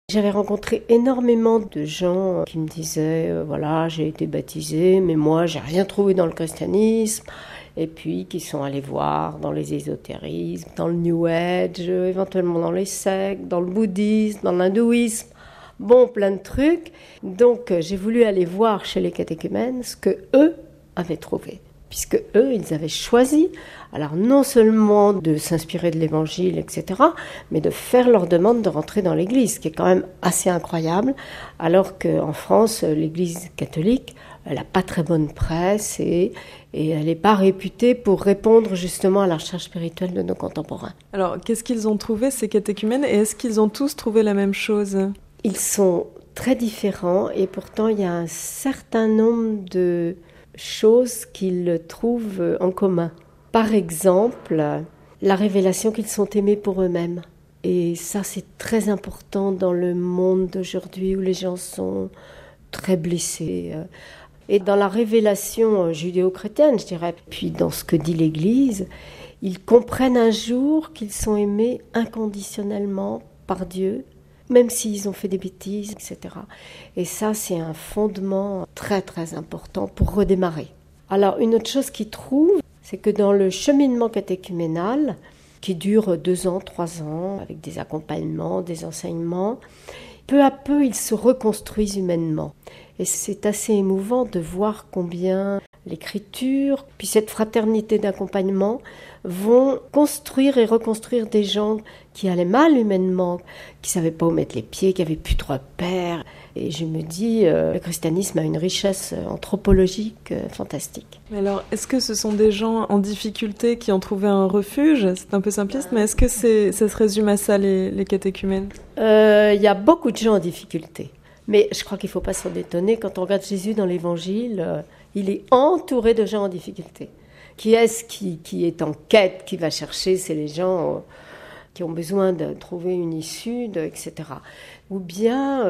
J'avais rencontré énormément de gens qui me disaient voilà, j'ai été baptisé, mais moi, j'ai rien trouvé dans le christianisme. Et puis qui sont allés voir dans les ésotérismes, dans le New Age, éventuellement dans les sectes, dans le bouddhisme, dans l'hindouisme. Bon, plein de trucs. Donc, j'ai voulu aller voir chez les catéchumènes ce que eux avaient trouvé. Puisque eux, ils avaient choisi, alors non seulement de s'inspirer de l'évangile, etc., mais de faire leur demande de rentrer dans l'église, ce qui est quand même assez incroyable, alors qu'en France, l'église catholique, elle n'a pas très bonne presse et elle n'est pas réputée pour répondre justement à la recherche spirituelle de nos contemporains. Alors, qu'est-ce qu'ils ont trouvé, ces catéchumènes, et est-ce qu'ils ont tous trouvé la même chose ? Ils sont très différents et pourtant il y a un certain nombre de choses qu'ils trouvent en commun. Par exemple, la révélation qu'ils sont aimés pour eux-mêmes. Et ça, c'est très important dans le monde d'aujourd'hui où les gens sont très blessés. Et dans la révélation judéo-chrétienne, je dirais, puis dans ce que dit l'Église, ils comprennent un jour qu'ils sont aimés inconditionnellement par Dieu, même s'ils ont fait des bêtises, etc. Et ça, c'est un fondement très très important pour redémarrer. Alors, une autre chose qu'ils trouvent, c'est que dans le cheminement catéchuménal, qui dure 2 ans, 3 ans, avec des accompagnements, des enseignements, peu à peu, ils se reconstruisent humainement. Et c'est assez émouvant de voir combien l'écriture, puis cette fraternité d'accompagnement vont construire et reconstruire des gens qui allaient mal humainement, qui ne savaient pas où mettre les pieds, qui n'avaient plus de repères. Et je me dis, le christianisme a une richesse anthropologique fantastique. Mais alors, est-ce que ce sont des gens en difficulté qui ont trouvé un refuge ? C'est un peu simpliste, mais est-ce que ça se résume à ça, les catéchumènes ? Il y a beaucoup de gens en difficulté. Mais je crois qu'il ne faut pas s'en étonner. Quand on regarde Jésus dans l'Évangile, il est entouré de gens en difficulté. Qui est-ce qui est en quête, qui va chercher ? C'est les gens qui ont besoin de trouver une issue, etc. Ou bien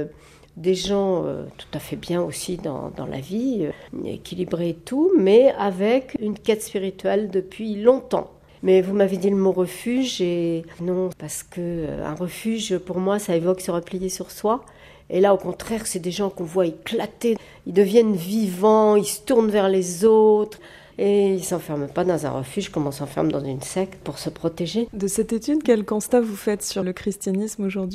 des gens tout à fait bien aussi dans la vie, équilibrés et tout, mais avec une quête spirituelle depuis longtemps. Mais vous m'avez dit le mot refuge, et non, parce qu'un refuge, pour moi, ça évoque se replier sur soi. Et là, au contraire, c'est des gens qu'on voit éclater. Ils deviennent vivants, ils se tournent vers les autres. Et ils ne s'enferment pas dans un refuge comme on s'enferme dans une secte pour se protéger. De cette étude, quel constat vous faites sur le christianisme aujourd'hui ?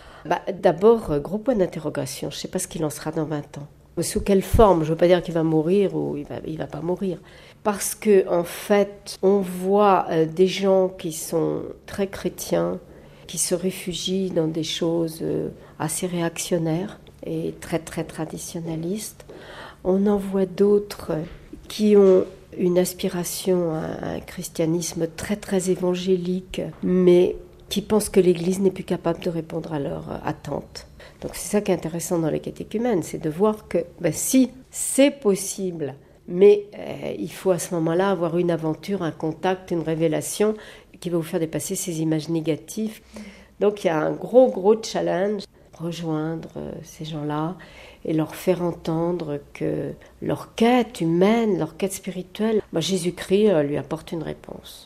D'abord, gros point d'interrogation. Je ne sais pas ce qu'il en sera dans 20 ans. Sous quelle forme ? Je ne veux pas dire qu'il va mourir ou il va pas mourir. Parce qu'en fait, on voit des gens qui sont très chrétiens, qui se réfugient dans des choses assez réactionnaires et très très traditionnalistes. On en voit d'autres qui ont une aspiration à un christianisme très très évangélique, mais qui pensent que l'Église n'est plus capable de répondre à leurs attentes. Donc c'est ça qui est intéressant dans les catéchumènes, c'est de voir que si, c'est possible, mais il faut à ce moment-là avoir une aventure, un contact, une révélation qui va vous faire dépasser ces images négatives. Donc il y a un gros challenge, rejoindre ces gens-là et leur faire entendre que leur quête humaine, leur quête spirituelle, Jésus-Christ lui apporte une réponse.